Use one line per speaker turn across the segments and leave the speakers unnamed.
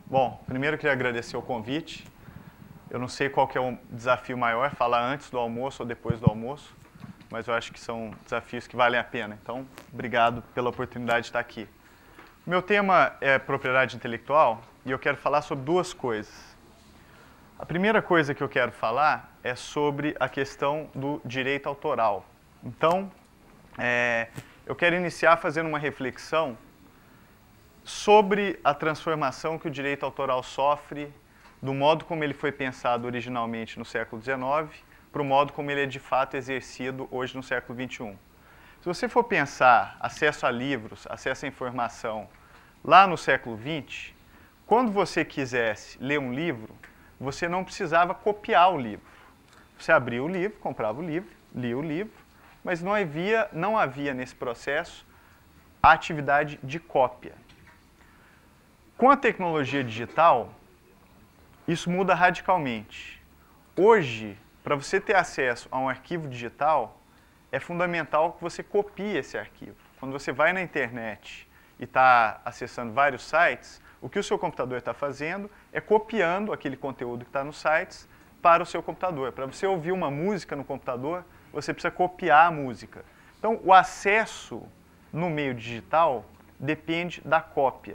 Bom, primeiro eu queria agradecer o convite. Eu não sei qual que é o desafio maior, falar antes do almoço ou depois do almoço, mas eu acho que são desafios que valem a pena. Então, obrigado pela oportunidade de estar aqui. Meu tema é propriedade intelectual e eu quero falar sobre duas coisas. A primeira coisa que eu quero falar é sobre a questão do direito autoral. Então, eu quero iniciar fazendo uma reflexão sobre a transformação que o direito autoral sofre do modo como ele foi pensado originalmente no século XIX para o modo como ele é de fato exercido hoje no século XXI. Se você for pensar acesso a livros, acesso à informação, lá no século XX, quando você quisesse ler um livro, você não precisava copiar o livro. Você abria o livro, comprava o livro, lia o livro, mas não havia nesse processo a atividade de cópia. Com a tecnologia digital, isso muda radicalmente. Hoje, para você ter acesso a um arquivo digital, é fundamental que você copie esse arquivo. Quando você vai na internet e está acessando vários sites, o que o seu computador está fazendo é copiando aquele conteúdo que está nos sites para o seu computador. Para você ouvir uma música no computador, você precisa copiar a música. Então, o acesso no meio digital depende da cópia.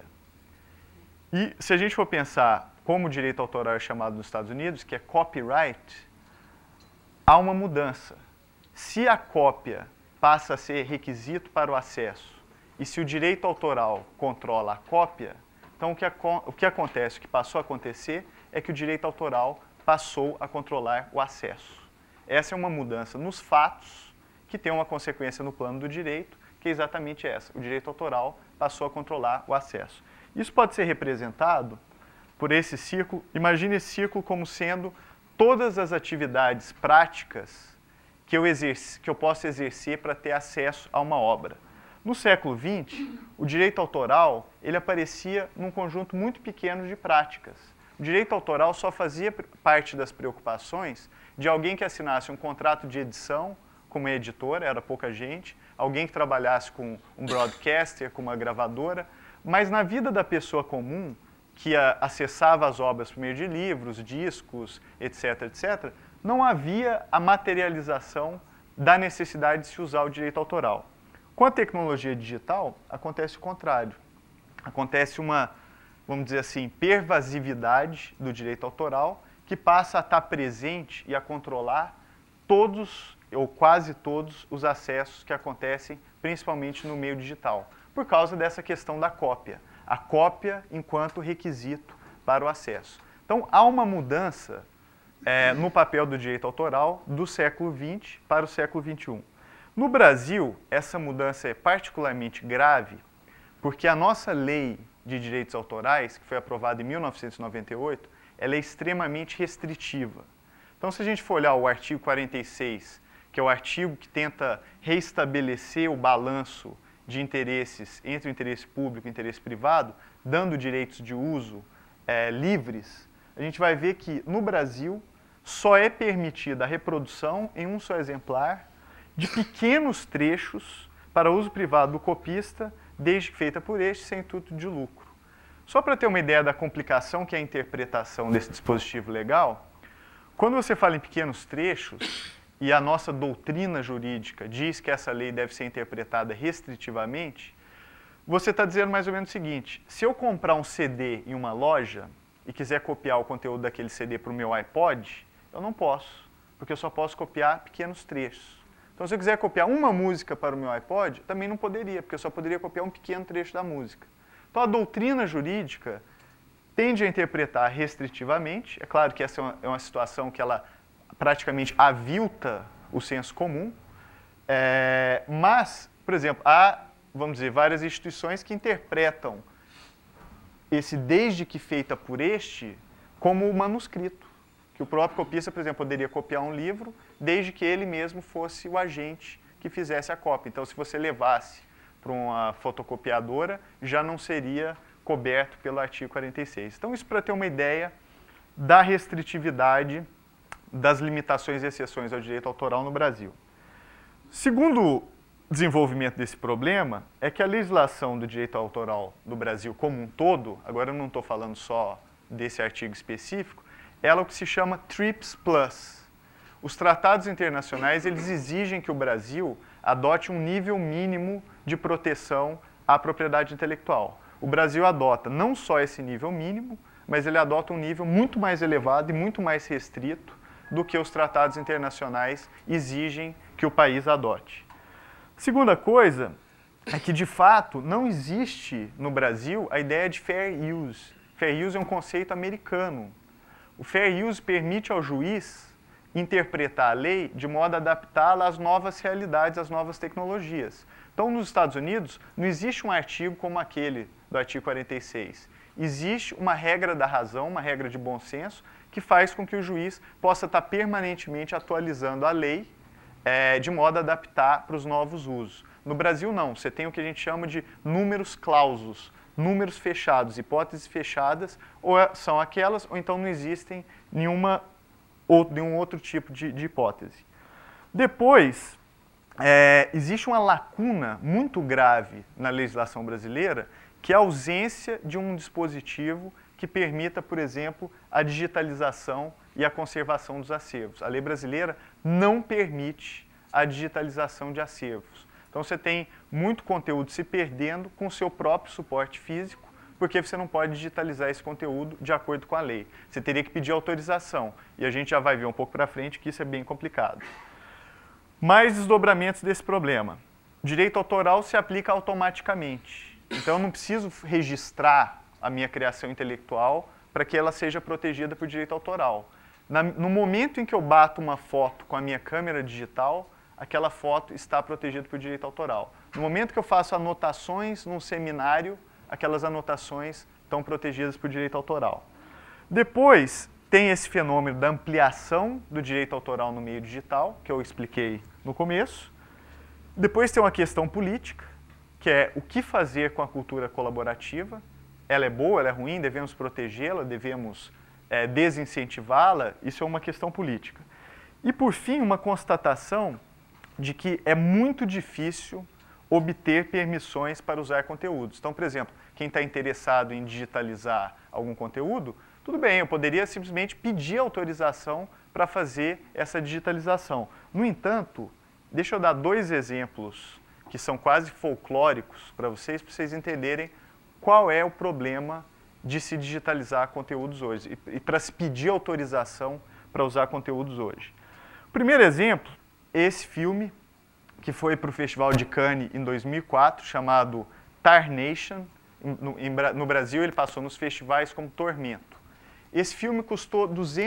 E se a gente for pensar como o direito autoral é chamado nos Estados Unidos, que é copyright, há uma mudança. Se a cópia passa a ser requisito para o acesso e se o direito autoral controla a cópia, então o que acontece, o que passou a acontecer, é que o direito autoral passou a controlar o acesso. Essa é uma mudança nos fatos que tem uma consequência no plano do direito, que é exatamente essa. O direito autoral passou a controlar o acesso. Isso pode ser representado por esse círculo. Imagine esse círculo como sendo todas as atividades práticas que eu posso exercer para ter acesso a uma obra. No século XX, o direito autoral ele aparecia num conjunto muito pequeno de práticas. O direito autoral só fazia parte das preocupações de alguém que assinasse um contrato de edição com uma editora, era pouca gente, alguém que trabalhasse com um broadcaster, com uma gravadora, mas na vida da pessoa comum, que acessava as obras por meio de livros, discos, etc., etc., não havia a materialização da necessidade de se usar o direito autoral. Com a tecnologia digital, acontece o contrário. Acontece uma, vamos dizer assim, pervasividade do direito autoral que passa a estar presente e a controlar todos ou quase todos os acessos que acontecem, principalmente no meio digital, por causa dessa questão da cópia. A cópia enquanto requisito para o acesso. Então, há uma mudança no papel do direito autoral do século XX para o século XXI. No Brasil, essa mudança é particularmente grave porque a nossa lei de direitos autorais, que foi aprovada em 1998, ela é extremamente restritiva. Então, se a gente for olhar o artigo 46, que é o artigo que tenta reestabelecer o balanço de interesses entre o interesse público e o interesse privado, dando direitos de uso livres, a gente vai ver que, no Brasil, só é permitida a reprodução em um só exemplar de pequenos trechos para uso privado do copista, desde que feita por este, sem intuito de lucro. Só para ter uma ideia da complicação que é a interpretação desse dispositivo legal, quando você fala em pequenos trechos, e a nossa doutrina jurídica diz que essa lei deve ser interpretada restritivamente, você está dizendo mais ou menos o seguinte: se eu comprar um CD em uma loja e quiser copiar o conteúdo daquele CD para o meu iPod, eu não posso, porque eu só posso copiar pequenos trechos. Então, se eu quiser copiar uma música para o meu iPod, eu também não poderia, porque eu só poderia copiar um pequeno trecho da música. Então, a doutrina jurídica tende a interpretar restritivamente. É claro que essa é uma situação que ela praticamente avilta o senso comum, mas, por exemplo, há, vamos dizer, várias instituições que interpretam esse desde que feita por este como manuscrito, que o próprio copista, por exemplo, poderia copiar um livro desde que ele mesmo fosse o agente que fizesse a cópia. Então, se você levasse para uma fotocopiadora, já não seria coberto pelo artigo 46. Então, isso para ter uma ideia da restritividade das limitações e exceções ao direito autoral no Brasil. Segundo desenvolvimento desse problema é que a legislação do direito autoral do Brasil como um todo, agora eu não estou falando só desse artigo específico, ela é o que se chama TRIPS+. Os tratados internacionais, eles exigem que o Brasil adote um nível mínimo de proteção à propriedade intelectual. O Brasil adota não só esse nível mínimo, mas ele adota um nível muito mais elevado e muito mais restrito do que os tratados internacionais exigem que o país adote. Segunda coisa é que, de fato, não existe no Brasil a ideia de fair use. Fair use é um conceito americano. O fair use permite ao juiz interpretar a lei de modo a adaptá-la às novas realidades, às novas tecnologias. Então, nos Estados Unidos, não existe um artigo como aquele do artigo 46. Existe uma regra da razão, uma regra de bom senso, que faz com que o juiz possa estar permanentemente atualizando a lei de modo a adaptar para os novos usos. No Brasil, não. Você tem o que a gente chama de números clausos, números fechados, hipóteses fechadas, ou são aquelas, ou então não existem nenhum outro tipo de hipótese. Depois, existe uma lacuna muito grave na legislação brasileira, que é a ausência de um dispositivo que permita, por exemplo, a digitalização e a conservação dos acervos. A lei brasileira não permite a digitalização de acervos. Então, você tem muito conteúdo se perdendo com o seu próprio suporte físico, porque você não pode digitalizar esse conteúdo de acordo com a lei. Você teria que pedir autorização, e a gente já vai ver um pouco para frente que isso é bem complicado. Mais desdobramentos desse problema. Direito autoral se aplica automaticamente. Então, eu não preciso registrar a minha criação intelectual para que ela seja protegida por direito autoral. No momento em que eu bato uma foto com a minha câmera digital, aquela foto está protegida por direito autoral. No momento que eu faço anotações num seminário, aquelas anotações estão protegidas por direito autoral. Depois, tem esse fenômeno da ampliação do direito autoral no meio digital, que eu expliquei no começo. Depois tem uma questão política, que é o que fazer com a cultura colaborativa. Ela é boa, ela é ruim, devemos protegê-la, devemos desincentivá-la. Isso é uma questão política. E, por fim, uma constatação de que é muito difícil obter permissões para usar conteúdos. Então, por exemplo, quem está interessado em digitalizar algum conteúdo, tudo bem, eu poderia simplesmente pedir autorização para fazer essa digitalização. No entanto, deixa eu dar dois exemplos que são quase folclóricos para vocês entenderem qual é o problema de se digitalizar conteúdos hoje e para se pedir autorização para usar conteúdos hoje. O primeiro exemplo é esse filme que foi para o Festival de Cannes em 2004, chamado Tar Nation. No Brasil, ele passou nos festivais como Tormento. Esse filme custou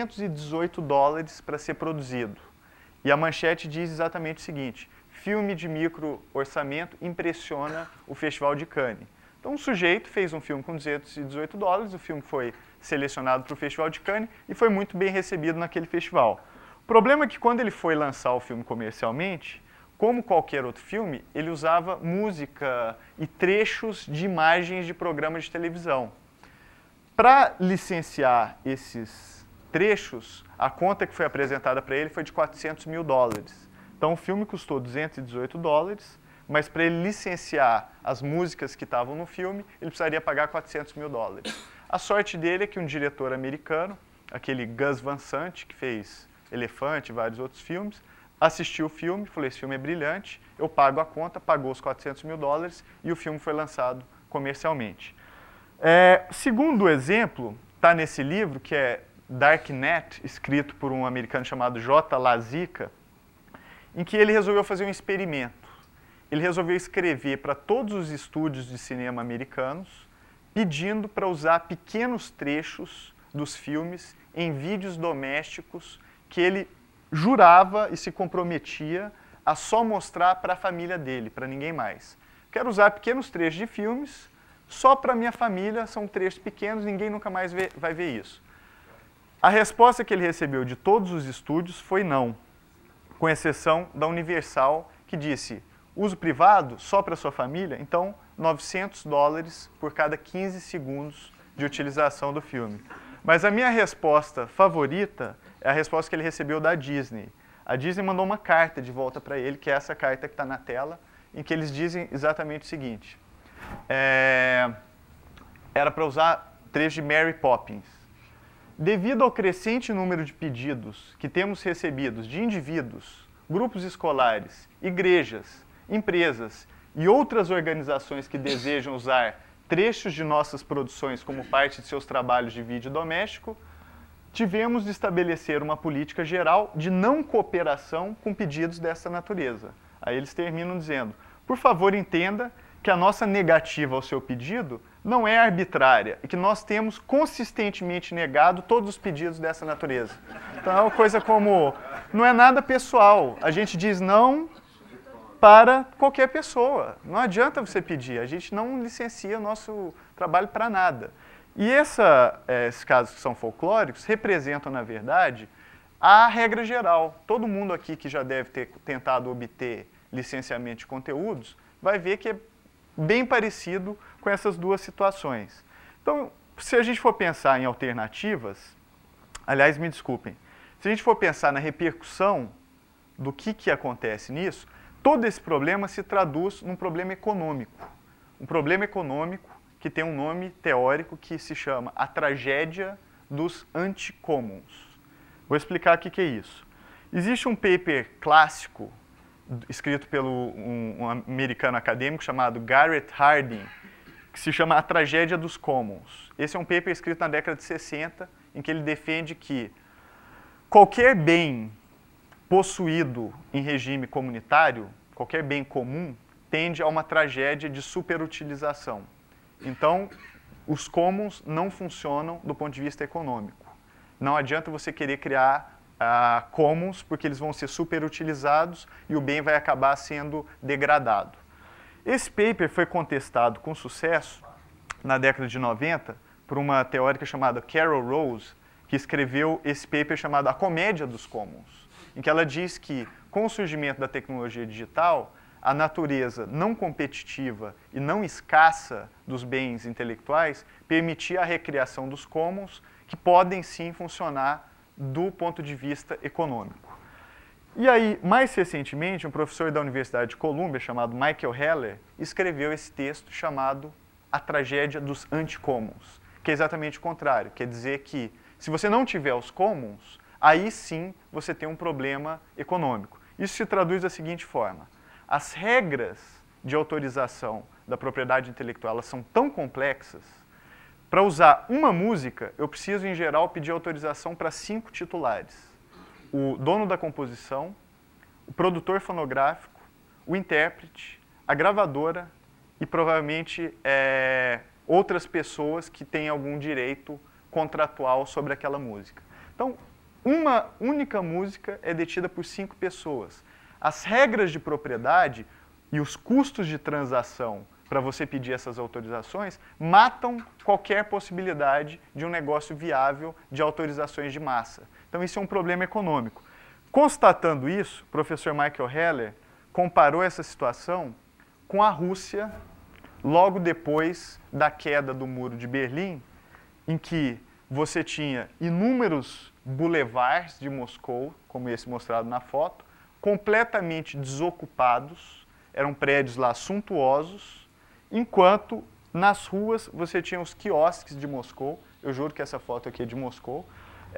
$218 para ser produzido. E a manchete diz exatamente o seguinte: filme de micro orçamento impressiona o Festival de Cannes. Então, um sujeito fez um filme com $218, o filme foi selecionado para o Festival de Cannes e foi muito bem recebido naquele festival. O problema é que quando ele foi lançar o filme comercialmente, como qualquer outro filme, ele usava música e trechos de imagens de programas de televisão. Para licenciar esses trechos, a conta que foi apresentada para ele foi de $400 mil. Então, o filme custou $218, mas para ele licenciar as músicas que estavam no filme, ele precisaria pagar $400 mil. A sorte dele é que um diretor americano, aquele Gus Van Sant, que fez Elefante e vários outros filmes, assistiu o filme, falou: esse filme é brilhante, eu pago a conta, pagou os $400 mil e o filme foi lançado comercialmente. Segundo exemplo, está nesse livro, que é Darknet, escrito por um americano chamado J. Lazica, em que ele resolveu fazer um experimento. Ele resolveu escrever para todos os estúdios de cinema americanos, pedindo para usar pequenos trechos dos filmes em vídeos domésticos que ele jurava e se comprometia a só mostrar para a família dele, para ninguém mais. Quero usar pequenos trechos de filmes, só para minha família, são trechos pequenos, ninguém nunca mais vai ver isso. A resposta que ele recebeu de todos os estúdios foi não, com exceção da Universal, que disse: uso privado só para sua família, então $900 por cada 15 segundos de utilização do filme. Mas a minha resposta favorita é a resposta que ele recebeu da Disney. A Disney mandou uma carta de volta para ele, que é essa carta que está na tela, em que eles dizem exatamente o seguinte. Era para usar trecho de Mary Poppins. Devido ao crescente número de pedidos que temos recebidos de indivíduos, grupos escolares, igrejas, empresas e outras organizações que desejam usar trechos de nossas produções como parte de seus trabalhos de vídeo doméstico, tivemos de estabelecer uma política geral de não cooperação com pedidos dessa natureza. Aí eles terminam dizendo, por favor, entenda que a nossa negativa ao seu pedido não é arbitrária e que nós temos consistentemente negado todos os pedidos dessa natureza. Então é uma coisa como, não é nada pessoal, a gente diz não para qualquer pessoa. Não adianta você pedir, a gente não licencia o nosso trabalho para nada. E esses casos que são folclóricos representam, na verdade, a regra geral. Todo mundo aqui que já deve ter tentado obter licenciamento de conteúdos vai ver que é bem parecido com essas duas situações. Então, se a gente for pensar em alternativas, aliás, me desculpem, se a gente for pensar na repercussão do que acontece nisso, todo esse problema se traduz num problema econômico. Um problema econômico que tem um nome teórico que se chama a tragédia dos anticommons. Vou explicar o que é isso. Existe um paper clássico, escrito por um americano acadêmico chamado Garrett Hardin, que se chama A Tragédia dos Commons. Esse é um paper escrito na década de 60, em que ele defende que qualquer bem possuído em regime comunitário, qualquer bem comum, tende a uma tragédia de superutilização. Então, os commons não funcionam do ponto de vista econômico. Não adianta você querer criar commons, porque eles vão ser superutilizados e o bem vai acabar sendo degradado. Esse paper foi contestado com sucesso na década de 90 por uma teórica chamada Carol Rose, que escreveu esse paper chamado A Comédia dos Commons, em que ela diz que, com o surgimento da tecnologia digital, a natureza não competitiva e não escassa dos bens intelectuais permitia a recriação dos commons, que podem sim funcionar do ponto de vista econômico. E aí, mais recentemente, um professor da Universidade de Columbia, chamado Michael Heller, escreveu esse texto chamado A Tragédia dos Anticommons, que é exatamente o contrário, quer dizer que, se você não tiver os commons, aí sim você tem um problema econômico. Isso se traduz da seguinte forma: as regras de autorização da propriedade intelectual elas são tão complexas. Para usar uma música, eu preciso, em geral, pedir autorização para 5 titulares. O dono da composição, o produtor fonográfico, o intérprete, a gravadora e, provavelmente, outras pessoas que têm algum direito contratual sobre aquela música. Então, uma única música é detida por 5 pessoas. As regras de propriedade e os custos de transação para você pedir essas autorizações matam qualquer possibilidade de um negócio viável de autorizações de massa. Então, isso é um problema econômico. Constatando isso, o professor Michael Heller comparou essa situação com a Rússia logo depois da queda do Muro de Berlim, em que você tinha inúmeros boulevards de Moscou, como esse mostrado na foto, completamente desocupados, eram prédios lá suntuosos, enquanto nas ruas você tinha os quiosques de Moscou, eu juro que essa foto aqui é de Moscou,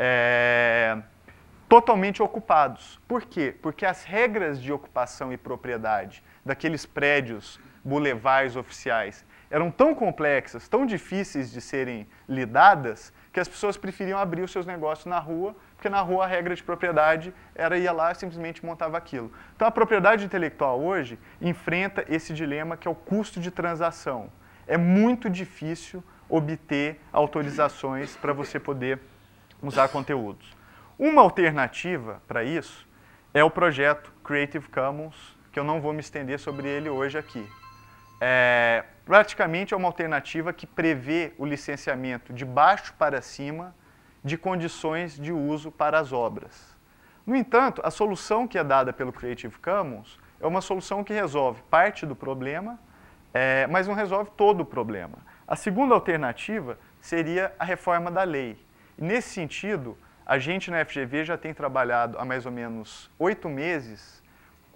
totalmente ocupados. Por quê? Porque as regras de ocupação e propriedade daqueles prédios boulevards oficiais eram tão complexas, tão difíceis de serem lidadas, que as pessoas preferiam abrir os seus negócios na rua, porque na rua a regra de propriedade era ir lá e simplesmente montava aquilo. Então a propriedade intelectual hoje enfrenta esse dilema que é o custo de transação. É muito difícil obter autorizações para você poder usar conteúdos. Uma alternativa para isso é o projeto Creative Commons, que eu não vou me estender sobre ele hoje aqui. Praticamente é uma alternativa que prevê o licenciamento de baixo para cima de condições de uso para as obras. No entanto, a solução que é dada pelo Creative Commons é uma solução que resolve parte do problema, mas não resolve todo o problema. A segunda alternativa seria a reforma da lei. E nesse sentido, a gente na FGV já tem trabalhado há mais ou menos 8 meses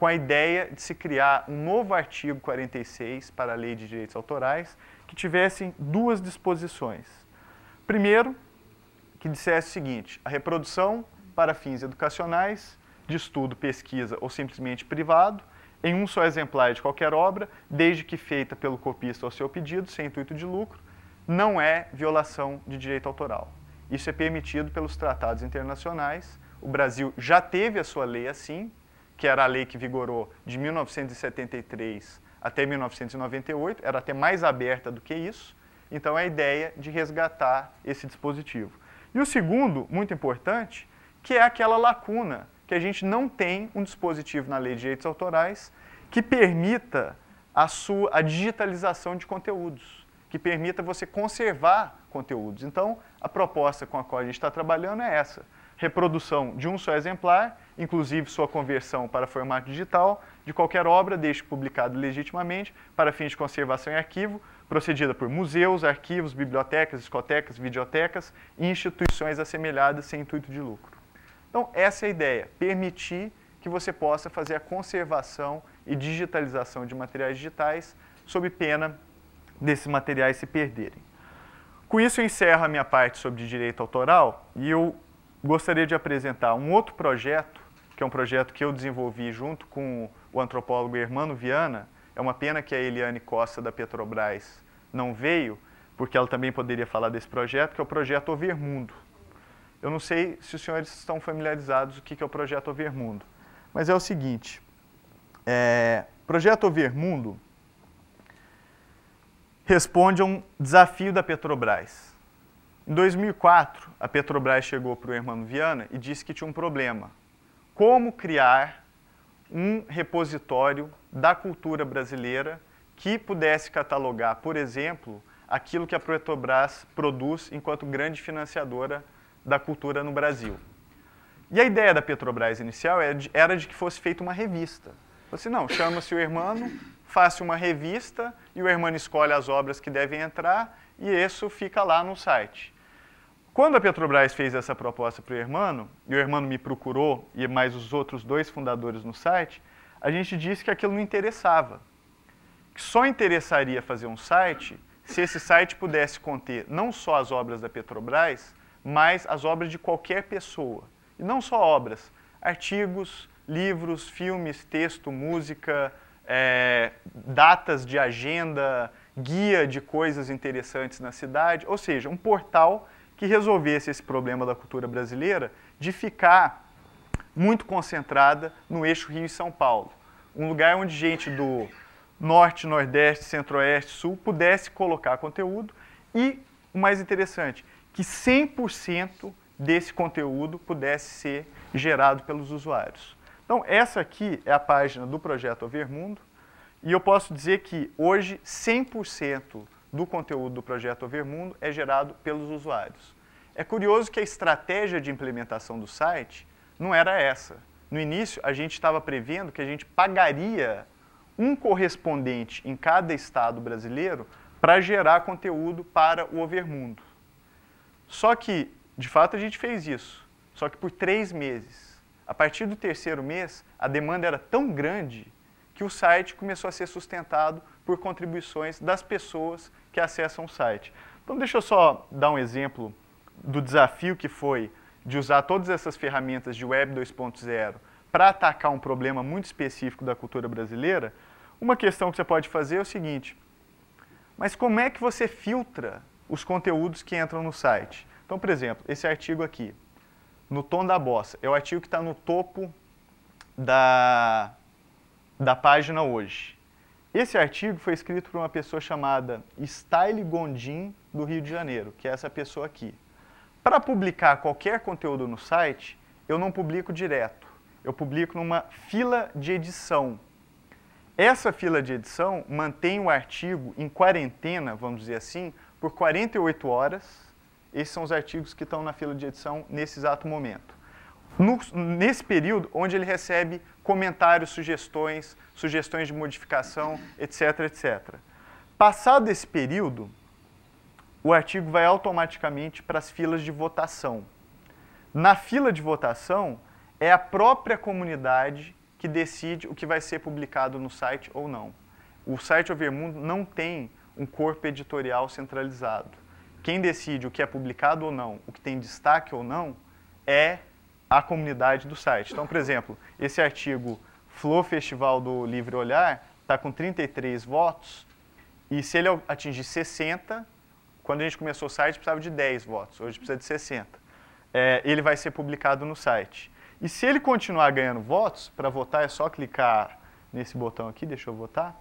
com a ideia de se criar um novo artigo 46 para a Lei de Direitos Autorais, que tivesse duas disposições. Primeiro, que dissesse o seguinte: a reprodução para fins educacionais, de estudo, pesquisa ou simplesmente privado, em um só exemplar de qualquer obra, desde que feita pelo copista ao seu pedido, sem intuito de lucro, não é violação de direito autoral. Isso é permitido pelos tratados internacionais. O Brasil já teve a sua lei assim, que era a lei que vigorou de 1973 até 1998, era até mais aberta do que isso. Então, é a ideia de resgatar esse dispositivo. E o segundo, muito importante, que é aquela lacuna que a gente não tem um dispositivo na Lei de Direitos Autorais que permita a digitalização de conteúdos, que permita você conservar conteúdos. Então, a proposta com a qual a gente está trabalhando é essa: reprodução de um só exemplar, inclusive sua conversão para formato digital, de qualquer obra, desde publicado legitimamente, para fins de conservação em arquivo, procedida por museus, arquivos, bibliotecas, discotecas, videotecas e instituições assemelhadas sem intuito de lucro. Então, essa é a ideia: permitir que você possa fazer a conservação e digitalização de materiais digitais sob pena desses materiais se perderem. Com isso, eu encerro a minha parte sobre direito autoral e eu gostaria de apresentar um outro projeto, que é um projeto que eu desenvolvi junto com o antropólogo Hermano Viana. É uma pena que a Eliane Costa, da Petrobras, não veio, porque ela também poderia falar desse projeto, que é o projeto Overmundo. Eu não sei se os senhores estão familiarizados com o que é o projeto Overmundo, mas é o seguinte: o projeto Overmundo responde a um desafio da Petrobras. Em 2004, a Petrobras chegou para o Hermano Viana e disse que tinha um problema: como criar um repositório da cultura brasileira que pudesse catalogar, por exemplo, aquilo que a Petrobras produz enquanto grande financiadora da cultura no Brasil. E a ideia da Petrobras inicial era de que fosse feita uma revista. Assim, não, chama-se o Hermano, faça uma revista e o Hermano escolhe as obras que devem entrar e isso fica lá no site. Quando a Petrobras fez essa proposta para o Hermano, e o Hermano me procurou e mais os outros dois fundadores no site, a gente disse que aquilo não interessava. Que só interessaria fazer um site se esse site pudesse conter não só as obras da Petrobras, mas as obras de qualquer pessoa. E não só obras, artigos, livros, filmes, texto, música, datas de agenda, guia de coisas interessantes na cidade, ou seja, um portal que resolvesse esse problema da cultura brasileira de ficar muito concentrada no eixo Rio e São Paulo. Um lugar onde gente do Norte, Nordeste, Centro-Oeste, Sul pudesse colocar conteúdo e, o mais interessante, que 100% desse conteúdo pudesse ser gerado pelos usuários. Então, essa aqui é a página do projeto Overmundo e eu posso dizer que hoje 100% do conteúdo do projeto Overmundo é gerado pelos usuários. É curioso que a estratégia de implementação do site não era essa. No início, a gente estava prevendo que a gente pagaria um correspondente em cada estado brasileiro para gerar conteúdo para o Overmundo. Só que, de fato, a gente fez isso, só que por 3 meses. A partir do 3º mês, a demanda era tão grande que o site começou a ser sustentado por contribuições das pessoas que acessam o site. Então, deixa eu só dar um exemplo do desafio que foi de usar todas essas ferramentas de Web 2.0 para atacar um problema muito específico da cultura brasileira. Uma questão que você pode fazer é o seguinte: mas como é que você filtra os conteúdos que entram no site? Então, por exemplo, esse artigo aqui, No Tom da Bossa, é o artigo que está no topo da página hoje. Esse artigo foi escrito por uma pessoa chamada Style Gondim, do Rio de Janeiro, que é essa pessoa aqui. Para publicar qualquer conteúdo no site, eu não publico direto, eu publico numa fila de edição. Essa fila de edição mantém o artigo em quarentena, vamos dizer assim, por 48 horas. Esses são os artigos que estão na fila de edição nesse exato momento. Nesse período, onde ele recebe comentários, sugestões de modificação, etc, etc. Passado esse período, o artigo vai automaticamente para as filas de votação. Na fila de votação, é a própria comunidade que decide o que vai ser publicado no site ou não. O site Overmundo não tem um corpo editorial centralizado. Quem decide o que é publicado ou não, o que tem destaque ou não, é a comunidade do site. Então, por exemplo, esse artigo Flow Festival do Livre Olhar está com 33 votos, e se ele atingir 60, quando a gente começou o site precisava de 10 votos, hoje precisa de 60. Ele vai ser publicado no site. E se ele continuar ganhando votos, para votar é só clicar nesse botão aqui, deixa eu votar,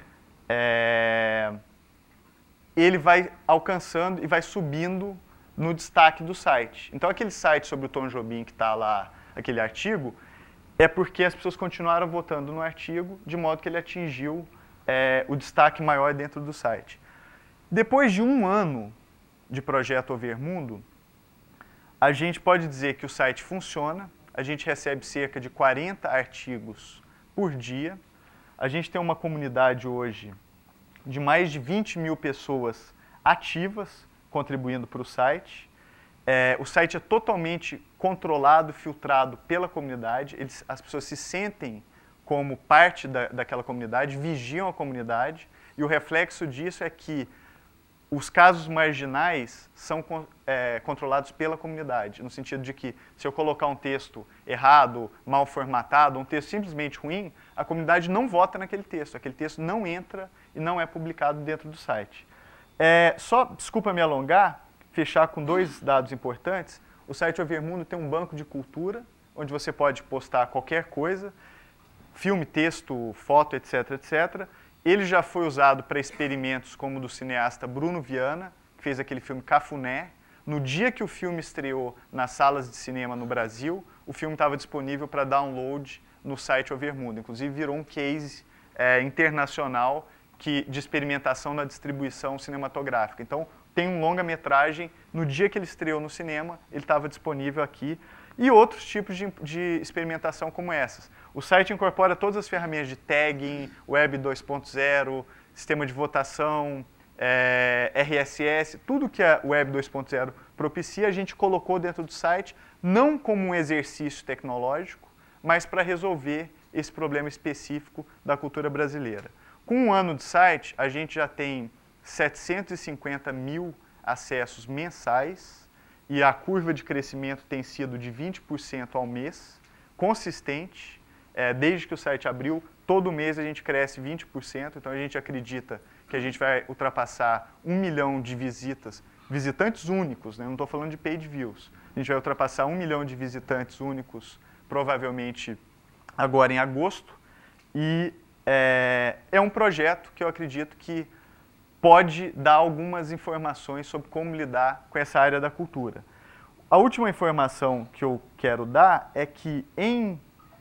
ele vai alcançando e vai subindo no destaque do site. Então, aquele site sobre o Tom Jobim que está lá, aquele artigo, é porque as pessoas continuaram votando no artigo, de modo que ele atingiu o destaque maior dentro do site. Depois de um ano de projeto Overmundo, a gente pode dizer que o site funciona, a gente recebe cerca de 40 artigos por dia, a gente tem uma comunidade hoje de mais de 20 mil pessoas ativas contribuindo para o site. O site é totalmente controlado, filtrado pela comunidade, as pessoas se sentem como parte daquela comunidade, vigiam a comunidade, e o reflexo disso é que os casos marginais são controlados pela comunidade, no sentido de que se eu colocar um texto errado, mal formatado, um texto simplesmente ruim, a comunidade não vota naquele texto, aquele texto não entra e não é publicado dentro do site. Só, desculpa me alongar, fechar com 2 dados importantes. O site Overmundo tem um banco de cultura, onde você pode postar qualquer coisa, filme, texto, foto, etc, etc. Ele já foi usado para experimentos como o do cineasta Bruno Viana, que fez aquele filme Cafuné. No dia que o filme estreou nas salas de cinema no Brasil, o filme estava disponível para download no site Overmundo. Inclusive, virou um case internacional de experimentação na distribuição cinematográfica. Então, tem um longa-metragem, no dia que ele estreou no cinema, ele estava disponível aqui. E outros tipos de experimentação como essas. O site incorpora todas as ferramentas de tagging, Web 2.0, sistema de votação, RSS, tudo que a Web 2.0 propicia, a gente colocou dentro do site, não como um exercício tecnológico, mas para resolver esse problema específico da cultura brasileira. Com um ano de site, a gente já tem 750 mil acessos mensais, e a curva de crescimento tem sido de 20% ao mês, consistente. Desde que o site abriu, todo mês a gente cresce 20%, então a gente acredita que a gente vai ultrapassar 1 milhão de visitantes únicos, né? Não estou falando de paid views. A gente vai ultrapassar 1 milhão de visitantes únicos, provavelmente agora em agosto, e é um projeto que eu acredito que pode dar algumas informações sobre como lidar com essa área da cultura. A última informação que eu quero dar é que em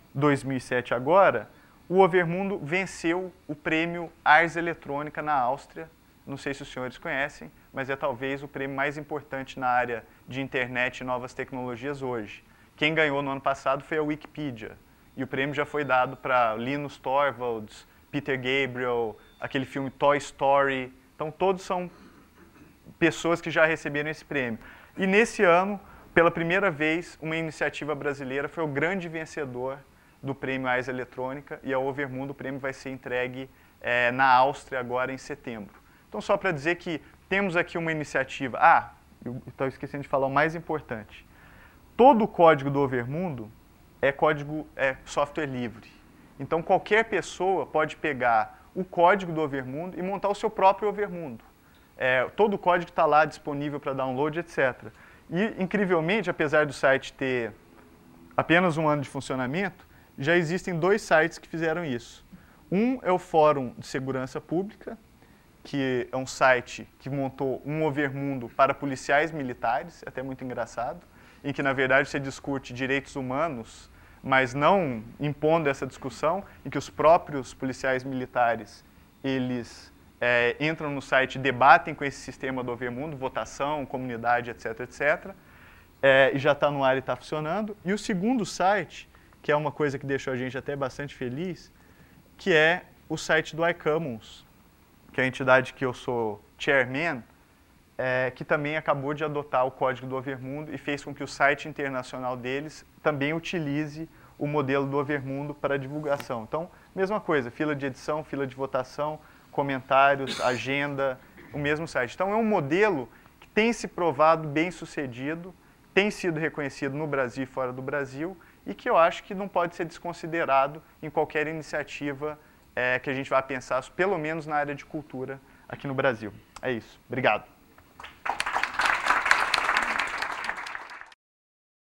2007 agora, o Overmundo venceu o prêmio Ars Eletrônica na Áustria. Não sei se os senhores conhecem, mas é talvez o prêmio mais importante na área de internet e novas tecnologias hoje. Quem ganhou no ano passado foi a Wikipedia, e o prêmio já foi dado para Linus Torvalds, Peter Gabriel, aquele filme Toy Story. Então, todos são pessoas que já receberam esse prêmio. E nesse ano, pela primeira vez, uma iniciativa brasileira foi o grande vencedor do prêmio Ars Eletrônica, e a Overmundo, o prêmio vai ser entregue na Áustria agora em setembro. Então, só para dizer que temos aqui uma iniciativa. Eu estou esquecendo de falar o mais importante. Todo o código do Overmundo é software livre. Então, qualquer pessoa pode pegar o código do Overmundo e montar o seu próprio Overmundo. Todo o código está lá disponível para download, etc. E, incrivelmente, apesar do site ter apenas um ano de funcionamento, já existem 2 sites que fizeram isso. Um é o Fórum de Segurança Pública, que é um site que montou um Overmundo para policiais militares, até muito engraçado, em que, na verdade, você discute direitos humanos, mas não impondo essa discussão, em que os próprios policiais militares, eles entram no site e debatem com esse sistema do Overmundo, votação, comunidade, etc, etc. E já está no ar e está funcionando. E o segundo site, que é uma coisa que deixou a gente até bastante feliz, que é o site do iCommons, que é a entidade que eu sou chairman, que também acabou de adotar o código do Overmundo e fez com que o site internacional deles também utilize o modelo do Overmundo para divulgação. Então, mesma coisa, fila de edição, fila de votação, comentários, agenda, o mesmo site. Então, é um modelo que tem se provado bem sucedido, tem sido reconhecido no Brasil e fora do Brasil, e que eu acho que não pode ser desconsiderado em qualquer iniciativa que a gente vai pensar, pelo menos na área de cultura aqui no Brasil. É isso. Obrigado.